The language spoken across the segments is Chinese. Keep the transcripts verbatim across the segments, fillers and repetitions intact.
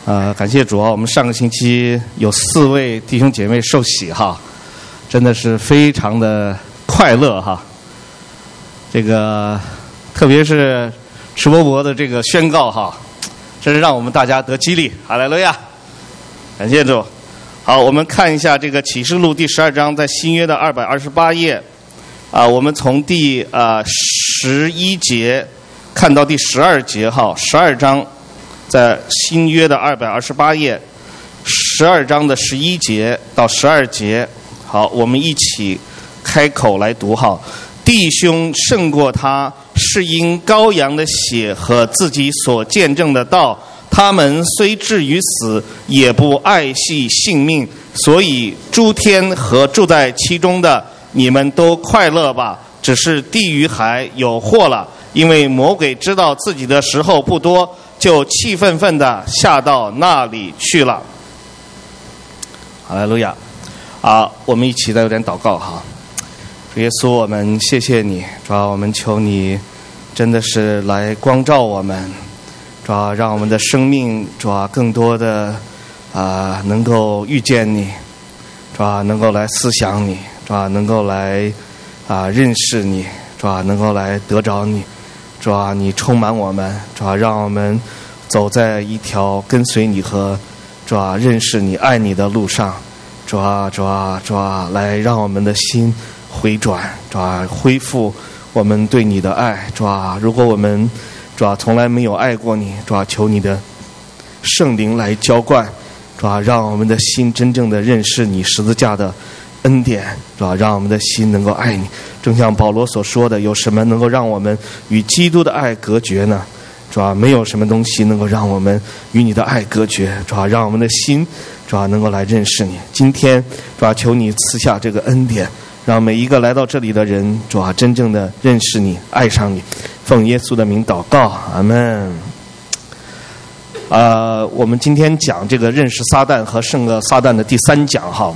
呃，感谢主啊！我们上个星期有四位弟兄姐妹受洗哈，真的是非常的快乐哈。这个特别是池伯伯的这个宣告哈，真是让我们大家得激励。哈利路亚！感谢主。好，我们看一下这个启示录第十二章，在新约的二百二十八页啊，我们从第啊十一节看到第十二节哈，十二章。在新约的二百二十八页，十二章的十一节到十二节，好，我们一起开口来读哈。弟兄胜过他，是因羔羊的血和自己所见证的道。他们虽至于死，也不爱惜性命。所以诸天和住在其中的，你们都快乐吧。只是地狱还有祸了，因为魔鬼知道自己的时候不多，就气愤愤地下到那里去了。哈利路亚！啊，我们一起再有点祷告哈。主耶稣，我们谢谢你，主啊，我们求你真的是来光照我们，主啊，让我们的生命主啊更多的啊能够遇见你，主啊能够来思想你，主啊能够来啊认识你，主啊能够来得着你。主啊，你充满我们，主啊，让我们走在一条跟随你和主啊认识你、爱你的路上。主啊，主啊，主啊，来让我们的心回转，主啊，恢复我们对你的爱。主啊，如果我们主啊从来没有爱过你，主啊，求你的圣灵来浇灌，主啊，让我们的心真正的认识你十字架的恩典，主啊，让我们的心能够爱你。正像保罗所说的，有什么能够让我们与基督的爱隔绝呢？主啊，没有什么东西能够让我们与你的爱隔绝。主啊，让我们的心主啊能够来认识你。今天主啊，求你赐下这个恩典，让每一个来到这里的人主啊真正的认识你、爱上你。奉耶稣的名祷告，阿们。呃，我们今天讲这个认识撒旦和胜过撒旦的第三讲哈。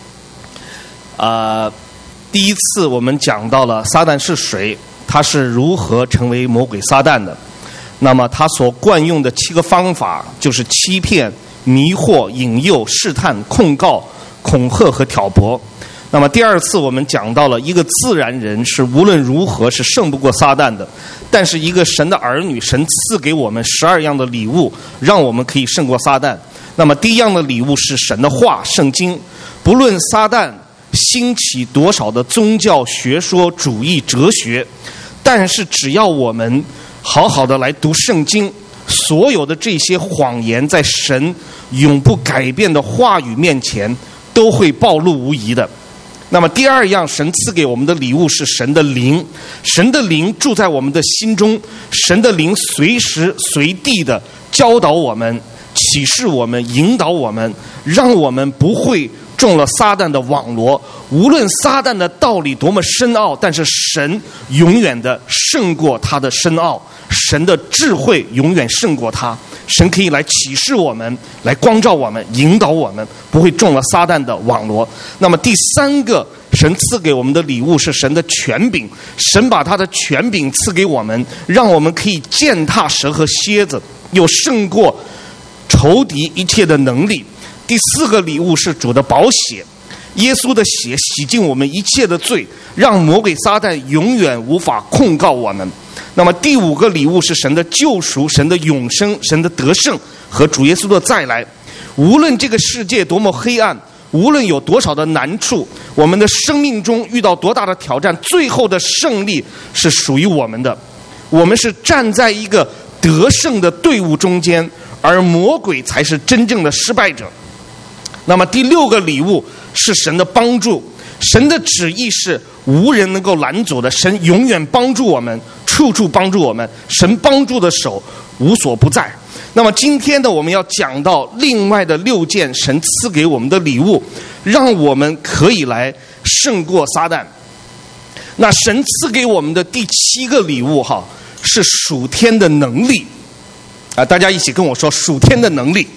呃，第一次我们讲到了撒旦是谁，他是如何成为魔鬼撒旦的。那么他所惯用的七个方法就是欺骗、迷惑、引诱、试探、控告、恐吓和挑拨。那么第二次我们讲到了一个自然人是无论如何是胜不过撒旦的，但是一个神的儿女，神赐给我们十二样的礼物，让我们可以胜过撒旦。那么第一样的礼物是神的话，圣经。不论撒旦兴起多少的宗教学说、主义、哲学，但是只要我们好好的来读圣经，所有的这些谎言在神永不改变的话语面前都会暴露无遗的。那么第二样神赐给我们的礼物是神的灵，神的灵住在我们的心中，神的灵随时随地的教导我们、启示我们、引导我们，让我们不会中了撒旦的网罗。无论撒旦的道理多么深奥，但是神永远的胜过他的深奥，神的智慧永远胜过他。神可以来启示我们，来光照我们，引导我们，不会中了撒旦的网罗。那么第三个神赐给我们的礼物是神的权柄，神把他的权柄赐给我们，让我们可以践踏蛇和蝎子，有胜过仇敌一切的能力。第四个礼物是主的宝血，耶稣的血洗净我们一切的罪，让魔鬼撒旦永远无法控告我们。那么第五个礼物是神的救赎、神的永生、神的得胜和主耶稣的再来。无论这个世界多么黑暗，无论有多少的难处，我们的生命中遇到多大的挑战，最后的胜利是属于我们的。我们是站在一个得胜的队伍中间，而魔鬼才是真正的失败者。那么第六个礼物是神的帮助，神的旨意是无人能够拦阻的，神永远帮助我们，处处帮助我们，神帮助的手无所不在。那么今天呢，我们要讲到另外的六件神赐给我们的礼物，让我们可以来胜过撒旦。那神赐给我们的第七个礼物哈，是属天的能力啊！大家一起跟我说属天的能力。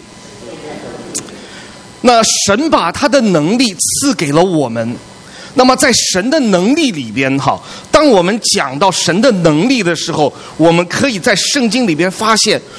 那神把他的能力赐给了我们，那么在神的能力里边哈，当我们讲到神的能力的时候，我们可以在圣经里边发现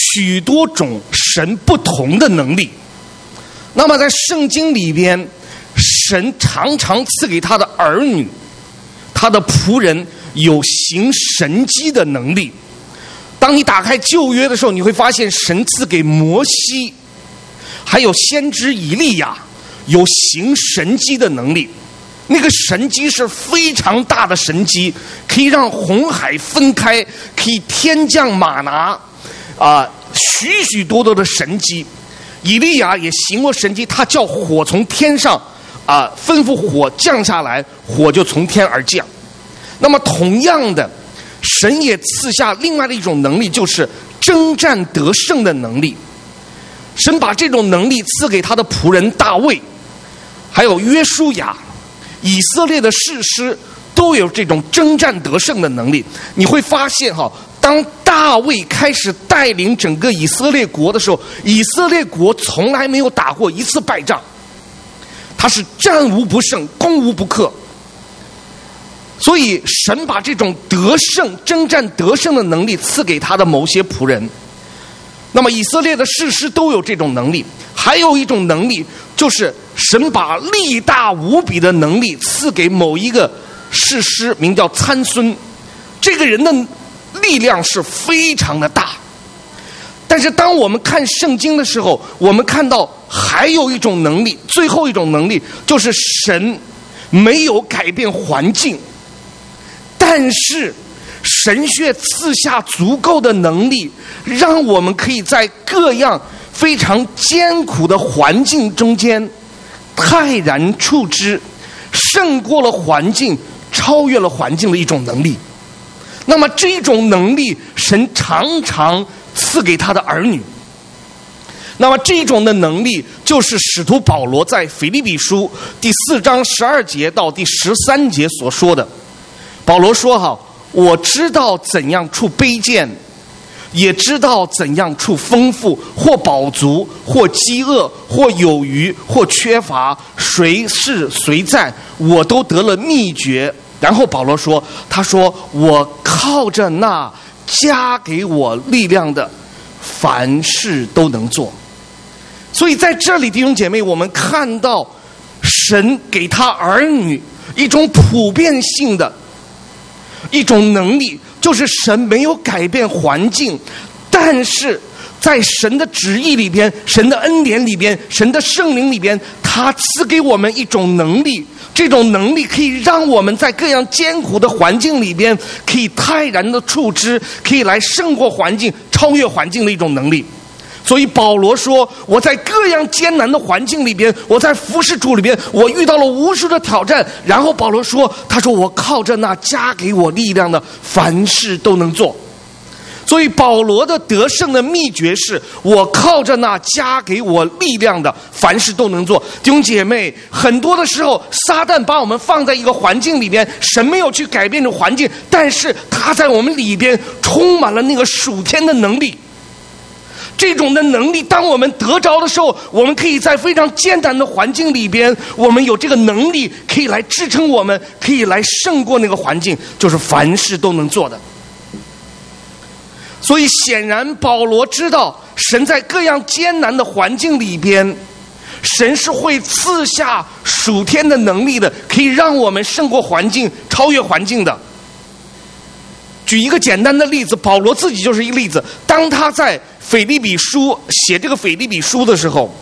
许多种神不同的能力。那么在圣经里边，神常常赐给他的儿女、他的仆人有行神迹的能力。当你打开旧约的时候，你会发现神赐给摩西还有先知以利亚有行神迹的能力。那个神迹是非常大的神迹，可以让红海分开，可以天降玛拿啊、呃，许许多多的神迹。以利亚也行过神迹，他叫火从天上啊、呃、吩咐火降下来，火就从天而降。那么同样的，神也赐下另外的一种能力，就是征战得胜的能力。神把这种能力赐给他的仆人大卫，还有约书亚，以色列的士师都有这种征战得胜的能力。你会发现哈，当大卫开始带领整个以色列国的时候，以色列国从来没有打过一次败仗，他是战无不胜，攻无不克。所以神把这种得胜、征战得胜的能力赐给他的某些仆人。那么以色列的士师都有这种能力。还有一种能力，就是神把力大无比的能力赐给某一个士师，名叫参孙。这个人的力量是非常的大。但是当我们看圣经的时候，我们看到还有一种能力，最后一种能力就是神没有改变环境，但是神却赐下足够的能力，让我们可以在各样非常艰苦的环境中间泰然处之，胜过了环境，超越了环境的一种能力。那么这种能力，神常常赐给他的儿女。那么这种的能力，就是使徒保罗在腓立比书第四章十二节到第十三节所说的。保罗说哈，我知道怎样处卑贱，也知道怎样处丰富，或饱足，或饥饿，或有余，或缺乏，谁是谁在，我都得了秘诀。然后保罗说，他说我靠着那加给我力量的，凡事都能做。所以在这里，弟兄姐妹，我们看到神给他儿女一种普遍性的一种能力，就是神没有改变环境，但是在神的旨意里边，神的恩典里边，神的圣灵里边，他赐给我们一种能力。这种能力可以让我们在各样艰苦的环境里边，可以泰然的处之，可以来胜过环境，超越环境的一种能力。所以保罗说，我在各样艰难的环境里边，我在服侍主里边，我遇到了无数的挑战。然后保罗说，他说我靠着那加给我力量的，凡事都能做。所以保罗的得胜的秘诀是，我靠着那加给我力量的，凡事都能做。弟兄姐妹，很多的时候撒旦把我们放在一个环境里边，神没有去改变这环境，但是他在我们里边充满了那个属天的能力。这种的能力，当我们得着的时候，我们可以在非常艰难的环境里边，我们有这个能力可以来支撑我们，可以来胜过那个环境，就是凡事都能做的。所以显然保罗知道，神在各样艰难的环境里边，神是会赐下属天的能力的，可以让我们胜过环境，超越环境的。举一个简单的例子，保罗自己就是一个例子。当他在腓立比书写这个腓立比书的时候，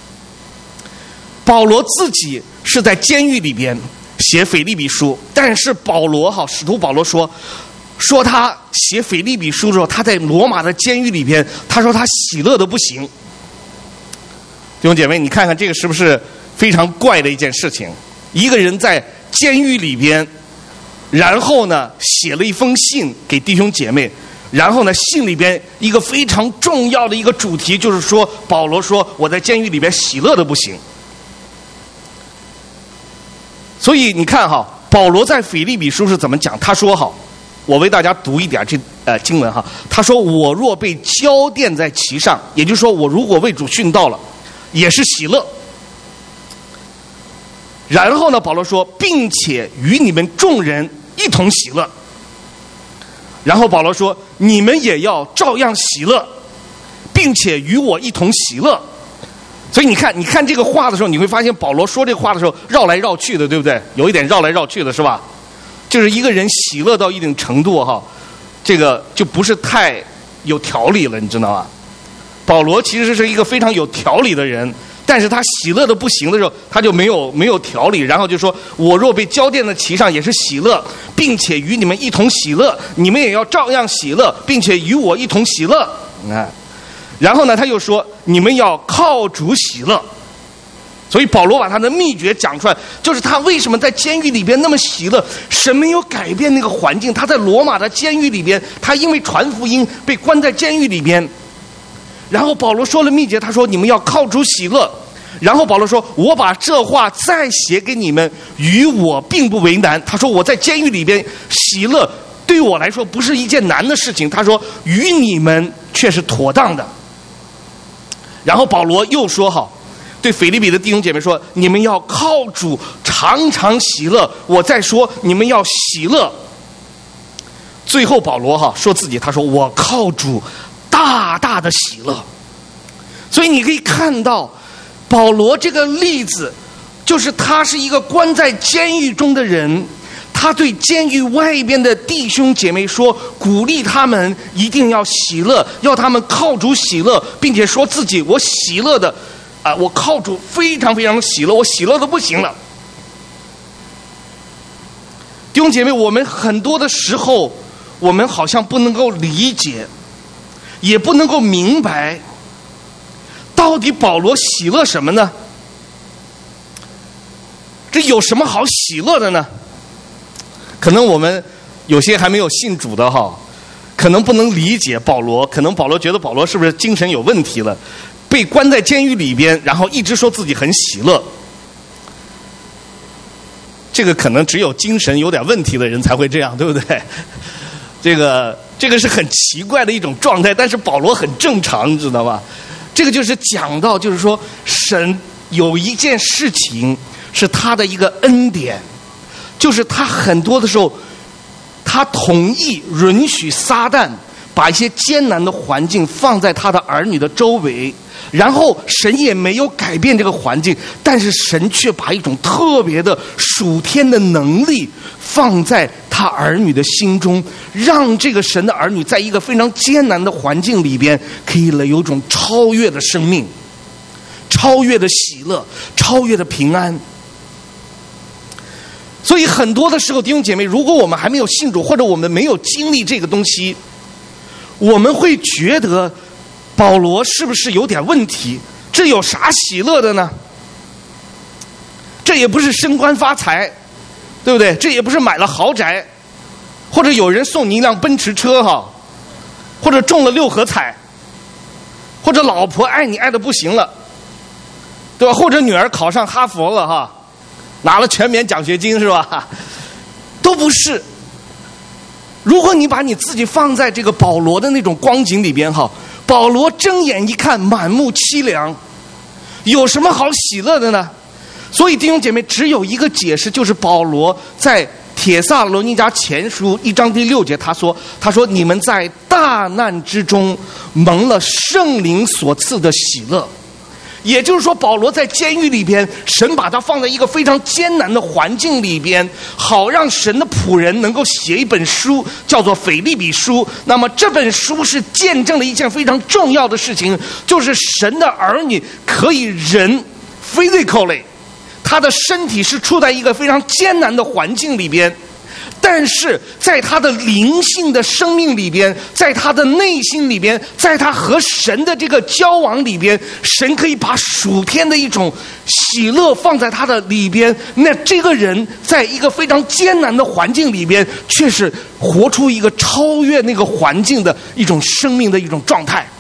保罗自己是在监狱里边写腓立比书，但是保罗哈，使徒保罗说说他写腓立比书的时候，他在罗马的监狱里边，他说他喜乐的不行。弟兄姐妹，你看看这个是不是非常怪的一件事情？一个人在监狱里边，然后呢写了一封信给弟兄姐妹，然后呢信里边一个非常重要的一个主题，就是说保罗说我在监狱里边喜乐的不行。所以你看哈，保罗在腓立比书是怎么讲？他说哈，我为大家读一点这呃经文哈。他说，我若被交奠在其上，也就是说我如果为主殉道了，也是喜乐。然后呢保罗说，并且与你们众人一同喜乐。然后保罗说，你们也要照样喜乐， 并且与我一同喜乐。所以你看，你看这个话的时候，你会发现保罗说这个话的时候绕来绕去的，对不对？有一点绕来绕去的是吧？就是一个人喜乐到一定程度哈，这个就不是太有条理了，你知道吗？保罗其实是一个非常有条理的人，但是他喜乐的不行的时候，他就没有没有条理，然后就说：“我若被交奠在其上，也是喜乐，并且与你们一同喜乐，你们也要照样喜乐，并且与我一同喜乐。”你看。然后呢，他又说：“你们要靠主喜乐。”所以保罗把他的秘诀讲出来，就是他为什么在监狱里边那么喜乐，神没有改变那个环境。他在罗马的监狱里边，他因为传福音被关在监狱里边。然后保罗说了秘诀，他说：“你们要靠主喜乐。”然后保罗说：“我把这话再写给你们，与我并不为难。”他说：“我在监狱里边喜乐，对于我来说不是一件难的事情。”他说：“与你们却是妥当的。”然后保罗又说：“好，对腓立比的弟兄姐妹说，你们要靠主常常喜乐。我再说，你们要喜乐。”最后保罗哈说自己，他说：“我靠主大大的喜乐。”所以你可以看到，保罗这个例子，就是他是一个关在监狱中的人。他对监狱外边的弟兄姐妹说，鼓励他们一定要喜乐，要他们靠主喜乐，并且说自己我喜乐的，啊、呃，我靠主非常非常喜乐，我喜乐的不行了。弟兄姐妹，我们很多的时候，我们好像不能够理解，也不能够明白，到底保罗喜乐什么呢？这有什么好喜乐的呢？可能我们有些还没有信主的哈，可能不能理解保罗，可能保罗觉得保罗是不是精神有问题了，被关在监狱里边，然后一直说自己很喜乐。这个可能只有精神有点问题的人才会这样，对不对？这个这个是很奇怪的一种状态，但是保罗很正常，你知道吧？这个就是讲到，就是说神有一件事情是他的一个恩典。就是他很多的时候，他同意允许撒旦把一些艰难的环境放在他的儿女的周围，然后神也没有改变这个环境，但是神却把一种特别的属天的能力放在他儿女的心中，让这个神的儿女在一个非常艰难的环境里边，可以有一种超越的生命，超越的喜乐，超越的平安。所以很多的时候，弟兄姐妹，如果我们还没有信主，或者我们没有经历这个东西，我们会觉得保罗是不是有点问题？这有啥喜乐的呢？这也不是升官发财，对不对？这也不是买了豪宅，或者有人送你一辆奔驰车哈，或者中了六合彩，或者老婆爱你爱的不行了，对吧？或者女儿考上哈佛了哈，拿了全免奖学金是吧？都不是。如果你把你自己放在这个保罗的那种光景里边哈，保罗睁眼一看满目凄凉，有什么好喜乐的呢？所以弟兄姐妹，只有一个解释，就是保罗在帖撒罗尼迦前书一章第六节他说他说你们在大难之中蒙了圣灵所赐的喜乐。也就是说，保罗在监狱里边，神把他放在一个非常艰难的环境里边，好让神的仆人能够写一本书，叫做腓立比书。那么这本书是见证了一件非常重要的事情，就是神的儿女可以人 physically 他的身体是处在一个非常艰难的环境里边，但是在他的灵性的生命里边，在他的内心里边，在他和神的这个交往里边，神可以把属天的一种喜乐放在他的里边。那这个人在一个非常艰难的环境里边，却是活出一个超越那个环境的一种生命的一种状态。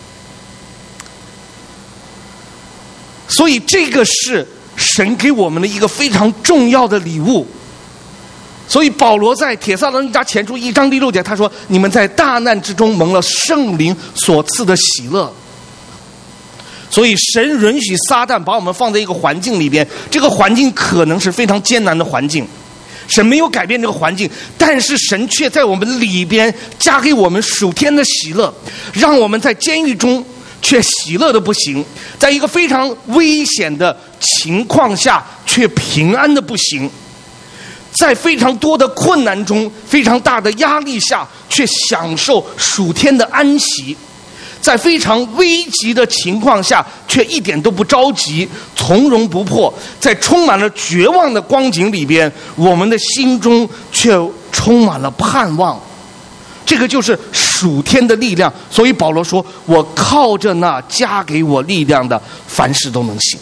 所以这个是神给我们的一个非常重要的礼物。所以保罗在帖撒罗尼迦前书一章第六节他说，你们在大难之中蒙了圣灵所赐的喜乐。所以神允许撒旦把我们放在一个环境里边，这个环境可能是非常艰难的环境，神没有改变这个环境，但是神却在我们里边加给我们属天的喜乐，让我们在监狱中却喜乐的不行，在一个非常危险的情况下却平安的不行，在非常多的困难中、非常大的压力下却享受属天的安息，在非常危急的情况下却一点都不着急，从容不迫，在充满了绝望的光景里边，我们的心中却充满了盼望。这个就是属天的力量。所以保罗说，我靠着那加给我力量的，凡事都能行。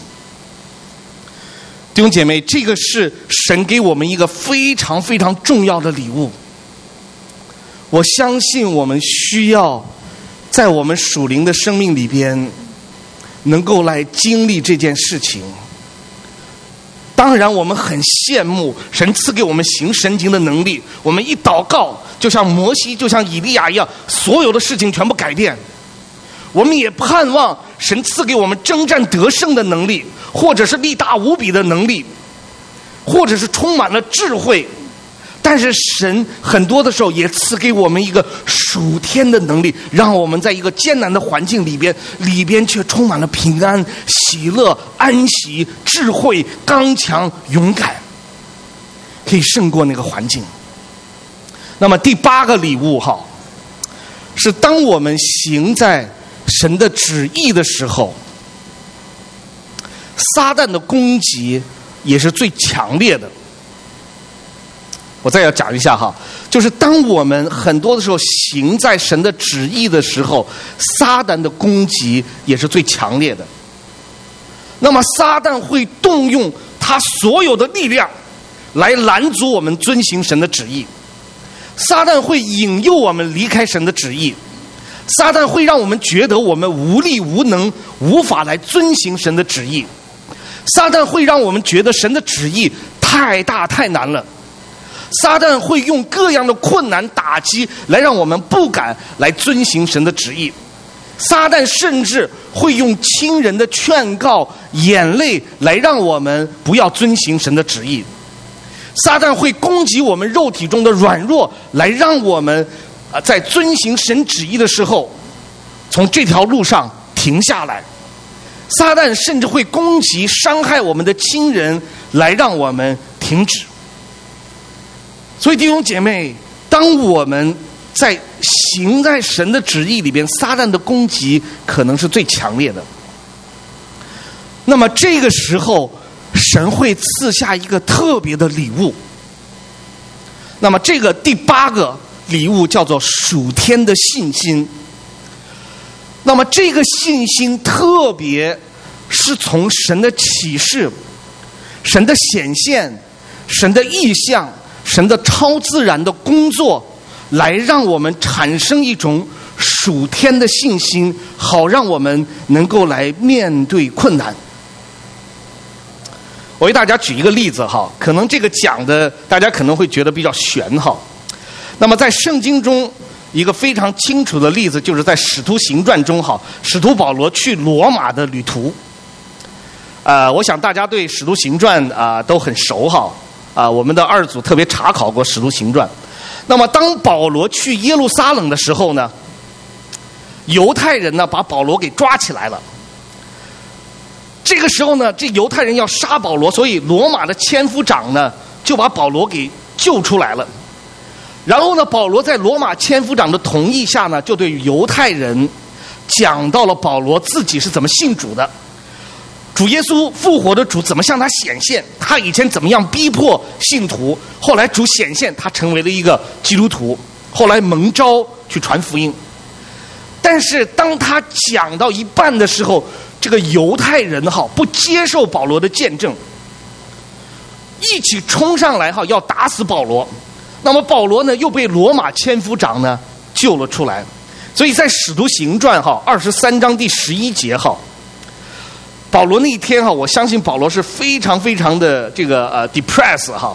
弟兄姐妹，这个是神给我们一个非常非常重要的礼物。我相信我们需要在我们属灵的生命里边能够来经历这件事情。当然我们很羡慕神赐给我们行神经的能力，我们一祷告就像摩西就像以利亚一样，所有的事情全部改变。我们也盼望神赐给我们征战得胜的能力，或者是力大无比的能力，或者是充满了智慧。但是神很多的时候也赐给我们一个属天的能力，让我们在一个艰难的环境里边里边却充满了平安、喜乐、安息、智慧、刚强、勇敢，可以胜过那个环境。那么第八个礼物哈，是当我们行在神的旨意的时候，撒旦的攻击也是最强烈的。我再要讲一下哈，就是当我们很多的时候行在神的旨意的时候，撒旦的攻击也是最强烈的。那么撒旦会动用他所有的力量来拦阻我们遵行神的旨意，撒旦会引诱我们离开神的旨意，撒旦会让我们觉得我们无力无能，无法来遵行神的旨意，撒旦会让我们觉得神的旨意太大太难了，撒旦会用各样的困难打击来让我们不敢来遵行神的旨意，撒旦甚至会用亲人的劝告、眼泪来让我们不要遵行神的旨意，撒旦会攻击我们肉体中的软弱，来让我们在遵行神旨意的时候从这条路上停下来，撒旦甚至会攻击伤害我们的亲人，来让我们停止。所以弟兄姐妹，当我们在行在神的旨意里边，撒旦的攻击可能是最强烈的。那么这个时候神会赐下一个特别的礼物。那么这个第八个礼物叫做属天的信心。那么这个信心特别是从神的启示、神的显现、神的意象、神的超自然的工作，来让我们产生一种属天的信心，好让我们能够来面对困难。我为大家举一个例子哈，可能这个讲的大家可能会觉得比较玄哈。那么在圣经中一个非常清楚的例子，就是在使徒行传中哈，使徒保罗去罗马的旅途。呃，我想大家对使徒行传啊、呃、都很熟哈。啊，我们的二组特别查考过使徒行传。那么当保罗去耶路撒冷的时候呢，犹太人呢把保罗给抓起来了。这个时候呢，这犹太人要杀保罗，所以罗马的千夫长呢就把保罗给救出来了。然后呢，保罗在罗马千夫长的同意下呢，就对犹太人讲到了保罗自己是怎么信主的，主耶稣复活的主怎么向他显现，他以前怎么样逼迫信徒，后来主显现，他成为了一个基督徒，后来蒙召去传福音。但是当他讲到一半的时候，这个犹太人哈不接受保罗的见证，一起冲上来哈要打死保罗。那么保罗呢又被罗马千夫长呢救了出来。所以在使徒行传哈二十三章第十一节哈，保罗那一天哈，我相信保罗是非常非常的这个呃 depressed 哈。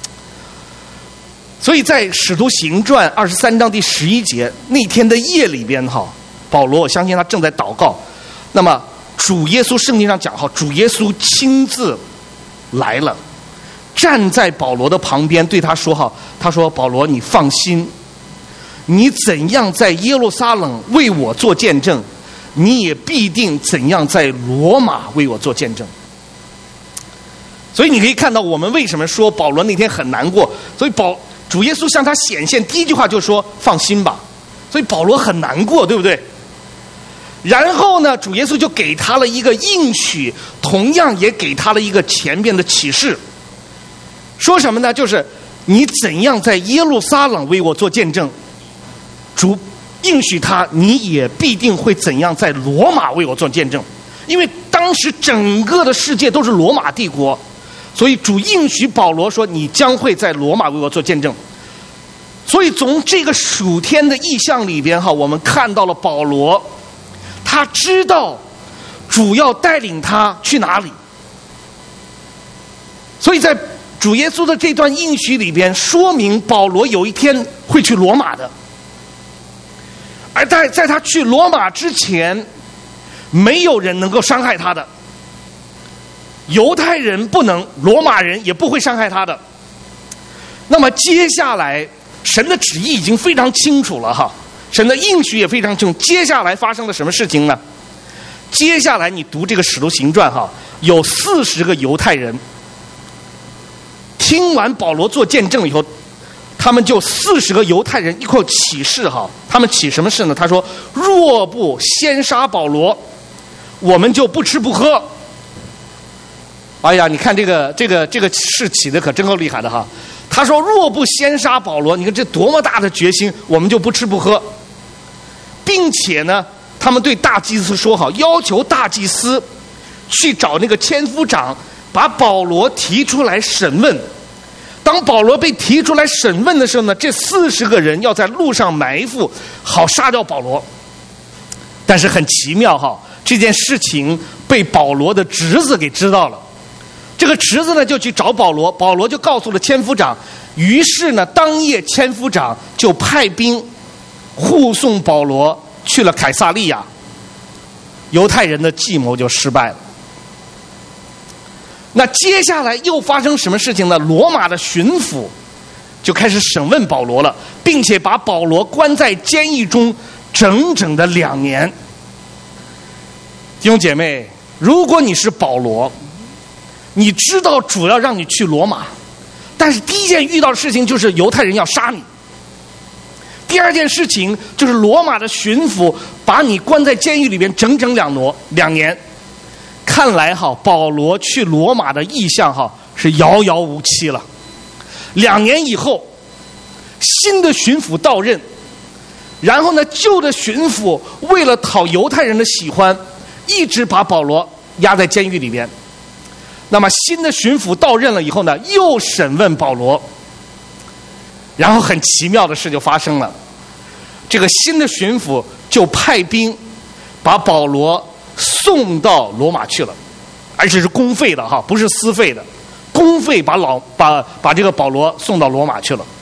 所以在使徒行传二十三章第十一节那天的夜里边哈，保罗我相信他正在祷告。那么主耶稣圣经上讲哈，主耶稣亲自来了，站在保罗的旁边对他说哈，他说保罗你放心，你怎样在耶路撒冷为我做见证， 你也必定怎样在罗马为我做见证。所以你可以看到，我们为什么说保罗那天很难过？所以保主耶稣向他显现，第一句话就说放心吧。所以保罗很难过，对不对？然后呢，主耶稣就给他了一个应许，同样也给他了一个前边的启示。说什么呢？就是你怎样在耶路撒冷为我做见证，主应许他，你也必定会怎样在罗马为我做见证。因为当时整个的世界都是罗马帝国，所以主应许保罗说，你将会在罗马为我做见证。所以从这个属天的意象里边哈，我们看到了保罗，他知道主要带领他去哪里。所以在主耶稣的这段应许里边，说明保罗有一天会去罗马的。而在在他去罗马之前，没有人能够伤害他的，犹太人不能，罗马人也不会伤害他的。那么接下来神的旨意已经非常清楚了哈，神的应许也非常清楚。接下来发生了什么事情呢？接下来你读这个使徒行传哈，有四十个犹太人听完保罗做见证以后，他们就四十个犹太人一块起誓哈，他们起什么誓呢？他说：若不先杀保罗，我们就不吃不喝。哎呀，你看这个这个这个誓起的可真够厉害的哈。他说：若不先杀保罗，你看这多么大的决心，我们就不吃不喝。并且呢，他们对大祭司说好，要求大祭司去找那个千夫长，把保罗提出来审问。当保罗被提出来审问的时候呢，这四十个人要在路上埋伏，好杀掉保罗。但是很奇妙哈，这件事情被保罗的侄子给知道了。这个侄子呢就去找保罗，保罗就告诉了千夫长。于是呢，当夜千夫长就派兵护送保罗去了凯撒利亚。犹太人的计谋就失败了。那接下来又发生什么事情呢？罗马的巡抚就开始审问保罗了，并且把保罗关在监狱中整整的两年。弟兄姐妹，如果你是保罗，你知道主要让你去罗马，但是第一件遇到的事情就是犹太人要杀你。第二件事情就是罗马的巡抚把你关在监狱里边整整两挪两年。看来哈，保罗去罗马的意向哈是遥遥无期了。两年以后，新的巡抚到任，然后呢，旧的巡抚为了讨犹太人的喜欢，一直把保罗压在监狱里边。那么新的巡抚到任了以后呢，又审问保罗，然后很奇妙的事就发生了。这个新的巡抚就派兵把保罗送到罗马去了，而且是公费的哈，不是私费的，公费把老把把这个保罗送到罗马去了。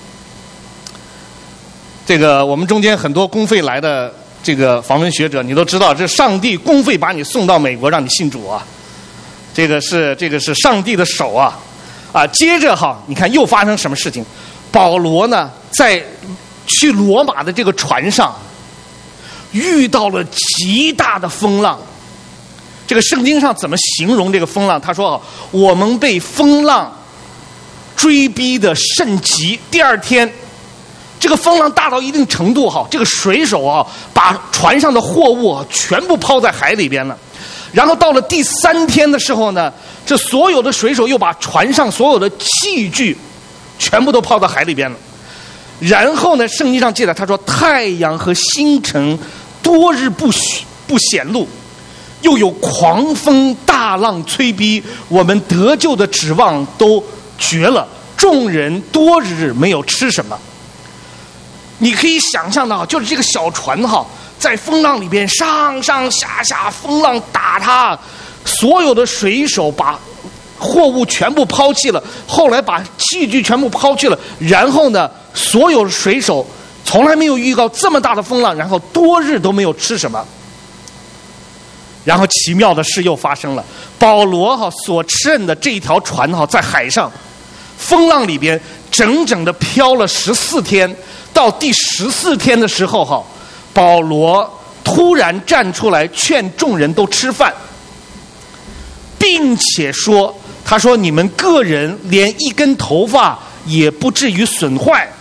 这个我们中间很多公费来的这个访问学者，你都知道，这上帝公费把你送到美国让你信主啊，这个是这个是上帝的手啊啊！接着哈，你看又发生什么事情？保罗呢，在去罗马的这个船上遇到了极大的风浪。这个圣经上怎么形容这个风浪？他说：我们被风浪追逼的甚急。第二天，这个风浪大到一定程度哈，这个水手啊，把船上的货物啊全部抛在海里边了。然后到了第三天的时候呢，这所有的水手又把船上所有的器具全部都抛到海里边了。然后呢，圣经上记载，他说太阳和星辰多日不不显露，又有狂风大浪催逼，我们得救的指望都绝了，众人多日没有吃什么。你可以想象到，就是这个小船哈，在风浪里边上上下下，风浪打它，所有的水手把货物全部抛弃了，后来把器具全部抛弃了，然后呢，所有的水手从来没有遇到这么大的风浪，然后多日都没有吃什么。然后奇妙的事又发生了，保罗哈所乘的这一条船哈，在海上风浪里边整整的漂了十四天，到第十四天的时候哈，保罗突然站出来劝众人都吃饭，并且说，他说你们个人连一根头发也不至于损坏。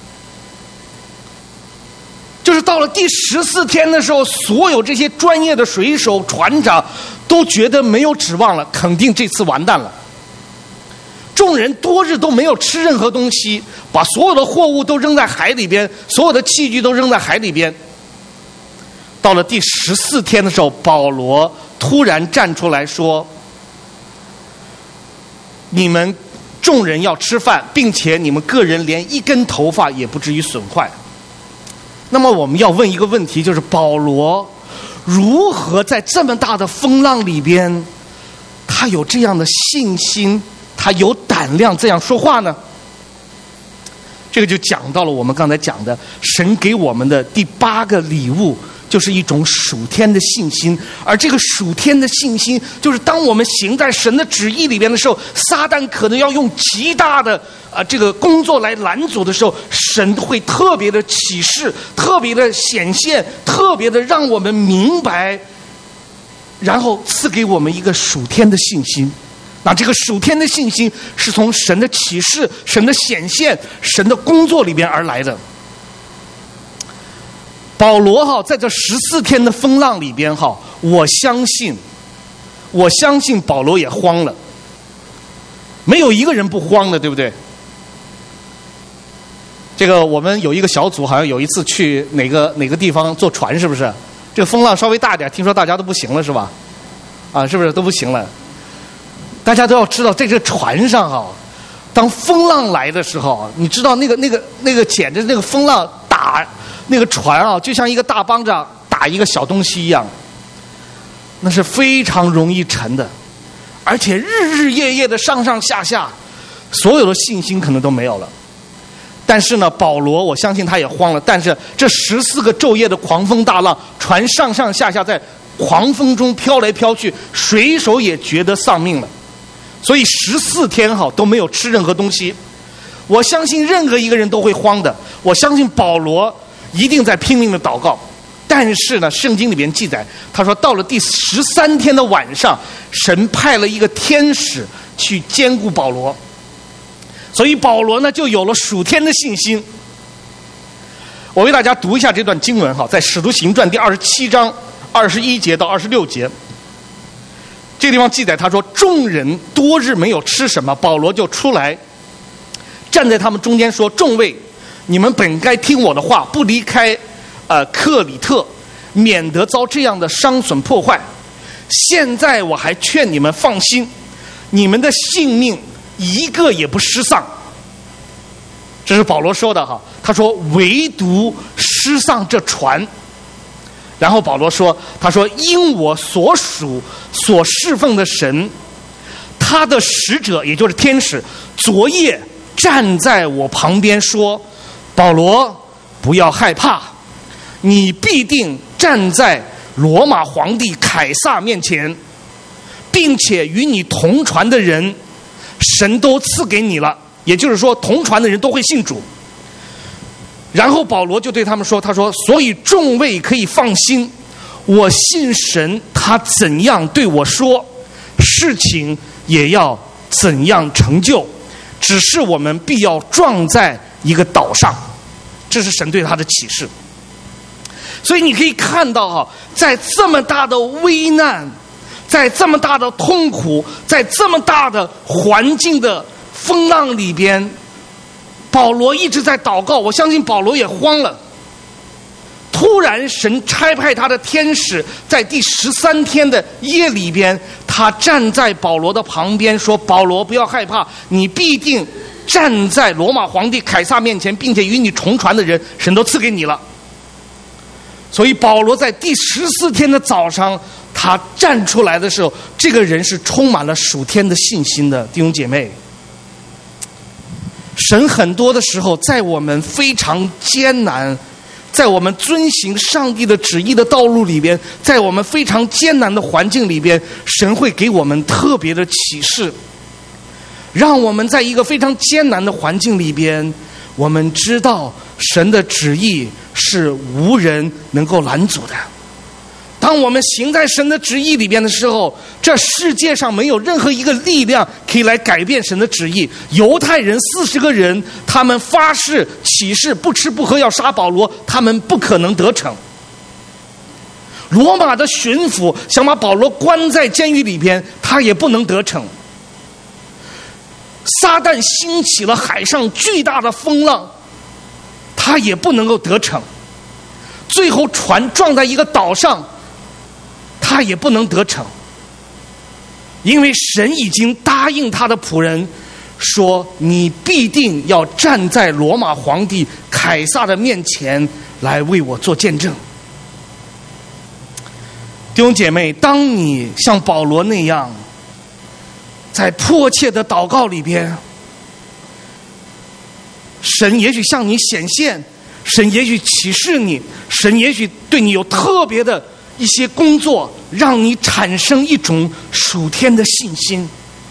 就是到了第十四天的时候，所有这些专业的水手、船长都觉得没有指望了，肯定这次完蛋了。众人多日都没有吃任何东西，把所有的货物都扔在海里边，所有的器具都扔在海里边。到了第十四天的时候，保罗突然站出来说，你们众人要吃饭，并且你们个人连一根头发也不至于损坏。那么我们要问一个问题，就是保罗如何在这么大的风浪里边，他有这样的信心，他有胆量这样说话呢？这个就讲到了我们刚才讲的，神给我们的第八个礼物，就是一种属天的信心。而这个属天的信心，就是当我们行在神的旨意里边的时候，撒旦可能要用极大的啊、呃、这个工作来拦阻的时候，神会特别的启示，特别的显现，特别的让我们明白，然后赐给我们一个属天的信心。那这个属天的信心是从神的启示、神的显现、神的工作里边而来的。保罗哈在这十四天的风浪里边哈，我相信，我相信保罗也慌了，没有一个人不慌的，对不对？这个我们有一个小组，好像有一次去哪个哪个地方坐船，是不是？这个风浪稍微大点，听说大家都不行了，是吧？啊，是不是都不行了？大家都要知道，在这船上哈，当风浪来的时候，你知道那个那个那个简直那个风浪打那个船啊，就像一个大巴掌打一个小东西一样，那是非常容易沉的，而且日日夜夜的上上下下，所有的信心可能都没有了。但是呢，保罗我相信他也慌了，但是这十四个昼夜的狂风大浪，船上上下下在狂风中飘来飘去，水手也觉得丧命了。所以十四天哈都没有吃任何东西，我相信任何一个人都会慌的。我相信保罗一定在拼命的祷告，但是呢，圣经里边记载，他说到了第十三天的晚上，神派了一个天使去兼顾保罗，所以保罗呢就有了属天的信心。我为大家读一下这段经文哈，在使徒行传第二十七章二十一节到二十六节。这个地方记载，他说众人多日没有吃什么，保罗就出来站在他们中间说，众位，你们本该听我的话，不离开呃克里特，免得遭这样的伤损破坏。现在我还劝你们放心，你们的性命一个也不失丧。这是保罗说的哈，他说唯独失丧这船。然后保罗说，他说因我所属所侍奉的神，他的使者也就是天使，昨夜站在我旁边说，保罗不要害怕，你必定站在罗马皇帝凯撒面前，并且与你同船的人神都赐给你了，也就是说同船的人都会信主。然后保罗就对他们说，他说所以众位可以放心，我信神，他怎样对我说，事情也要怎样成就，只是我们必要撞在一个岛上。这是神对他的启示。所以你可以看到哈，在这么大的危难，在这么大的痛苦，在这么大的环境的风浪里边，保罗一直在祷告。我相信保罗也慌了。突然神差派他的天使在第十三天的夜里边，他站在保罗的旁边说，保罗不要害怕，你必定站在罗马皇帝凯撒面前，并且与你同船的人神都赐给你了。所以保罗在第十四天的早上，他站出来的时候，这个人是充满了属天的信心的。弟兄姐妹，神很多的时候在我们非常艰难，在我们遵行上帝的旨意的道路里边，在我们非常艰难的环境里边，神会给我们特别的启示，让我们在一个非常艰难的环境里边，我们知道神的旨意是无人能够拦阻的。 当我们行在神的旨意里边的时候，这世界上没有任何一个力量可以来改变神的旨意。犹太人四十个人，他们发誓起誓不吃不喝要杀保罗，他们不可能得逞。罗马的巡抚想把保罗关在监狱里边，他也不能得逞。撒旦兴起了海上巨大的风浪，他也不能够得逞。最后船撞在一个岛上，他也不能得逞。因为神已经答应他的仆人说，你必定要站在罗马皇帝凯撒的面前来为我做见证。弟兄姐妹，当你像保罗那样在迫切的祷告里边，神也许向你显现，神也许启示你，神也许对你有特别的一些工作，让你产生一种属天的信心。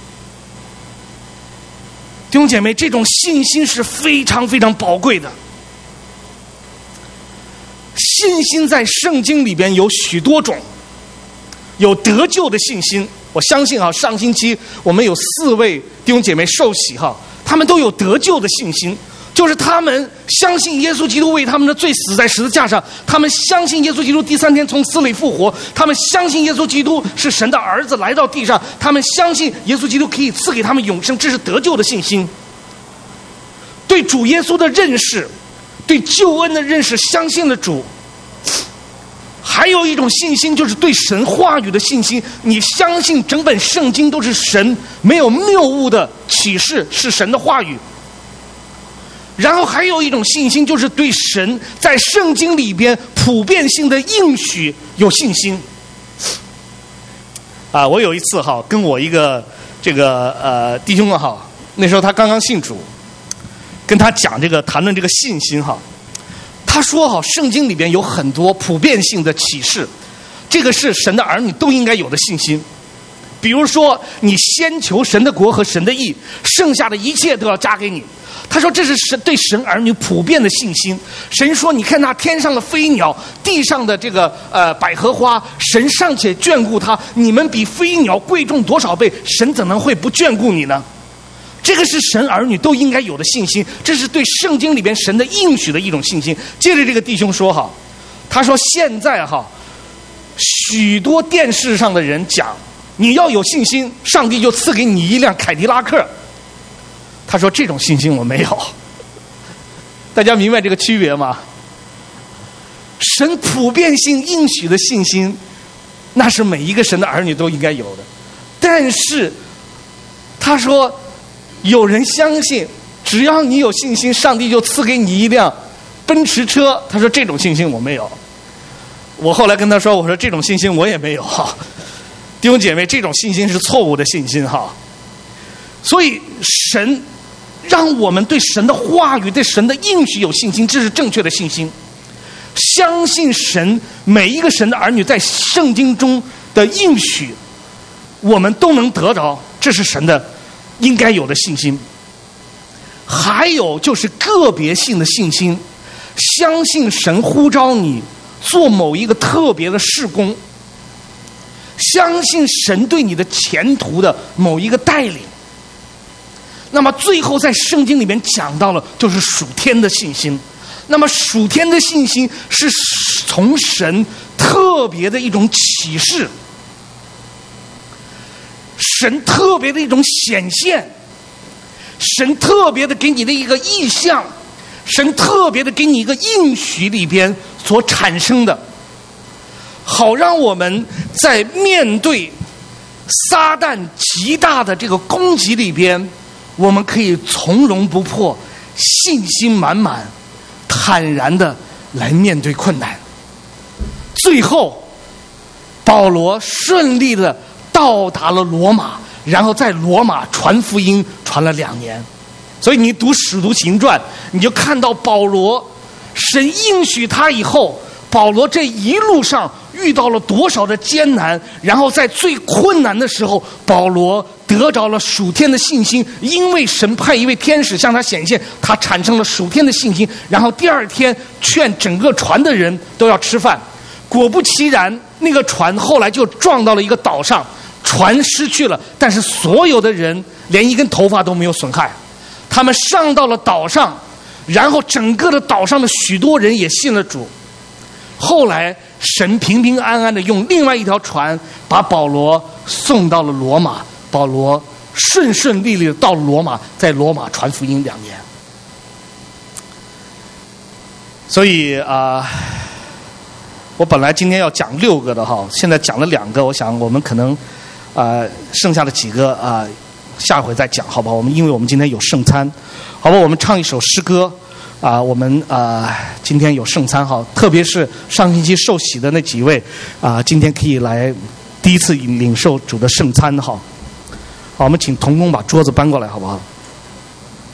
弟兄姐妹，这种信心是非常非常宝贵的。信心在圣经里边有许多种，有得救的信心。我相信哈，上星期我们有四位弟兄姐妹受洗哈，他们都有得救的信心，就是他们相信耶稣基督为他们的罪死在十字架上，他们相信耶稣基督第三天从死里复活，他们相信耶稣基督是神的儿子来到地上，他们相信耶稣基督可以赐给他们永生，这是得救的信心。对主耶稣的认识，对救恩的认识，相信了主。还有一种信心，就是对神话语的信心，你相信整本圣经都是神没有谬误的启示，是神的话语。然后还有一种信心，就是对神在圣经里边普遍性的应许有信心。啊，我有一次哈，跟我一个这个呃弟兄啊哈，那时候他刚刚信主，跟他讲这个谈论这个信心哈。他说哈，圣经里边有很多普遍性的启示，这个是神的儿女都应该有的信心。比如说，你先求神的国和神的义，剩下的一切都要加给你。他说这是神对神儿女普遍的信心。神说，你看那天上的飞鸟，地上的这个呃百合花，神尚且眷顾他，你们比飞鸟贵重多少倍，神怎能会不眷顾你呢？这个是神儿女都应该有的信心，这是对圣经里边神的应许的一种信心。接着这个弟兄说哈，他说现在哈，许多电视上的人讲，你要有信心，上帝就赐给你一辆凯迪拉克。他说这种信心我没有。大家明白这个区别吗？神普遍性应许的信心，那是每一个神的儿女都应该有的。但是他说有人相信只要你有信心，上帝就赐给你一辆奔驰车。他说这种信心我没有。我后来跟他说，我说这种信心我也没有哈。弟兄姐妹，这种信心是错误的信心哈。所以神让我们对神的话语，对神的应许有信心，这是正确的信心。相信神，每一个神的儿女在圣经中的应许我们都能得着，这是神的应该有的信心。还有就是个别性的信心，相信神呼召你做某一个特别的事工，相信神对你的前途的某一个带领。那么最后在圣经里面讲到了，就是属天的信心。那么属天的信心是从神特别的一种启示，神特别的一种显现，神特别的给你的一个意象，神特别的给你一个应许里边所产生的，好让我们在面对撒旦极大的这个攻击里边，我们可以从容不迫，信心满满，坦然的来面对困难。最后保罗顺利的到达了罗马，然后在罗马传福音传了两年。所以你读使徒行传，你就看到保罗神应许他以后，保罗这一路上遇到了多少的艰难，然后在最困难的时候，保罗得着了属天的信心，因为神派一位天使向他显现，他产生了属天的信心，然后第二天劝整个船的人都要吃饭。 果不其然，那个船后来就撞到了一个岛上，船失去了，但是所有的人连一根头发都没有损害。他们上到了岛上，然后整个的岛上的许多人也信了主。后来神平平安安的用另外一条船把保罗送到了罗马，保罗顺顺利利的到了罗马，在罗马传福音两年。所以啊、呃，我本来今天要讲六个的哈，现在讲了两个，我想我们可能啊、呃、剩下的几个啊、呃、下回再讲，好不好？我们因为我们今天有圣餐，好吧？我们唱一首诗歌啊、呃，我们啊、呃、今天有圣餐哈，特别是上星期受洗的那几位啊、呃，今天可以来第一次领受主的圣餐哈。好，我们请童工把桌子搬过来，好不好？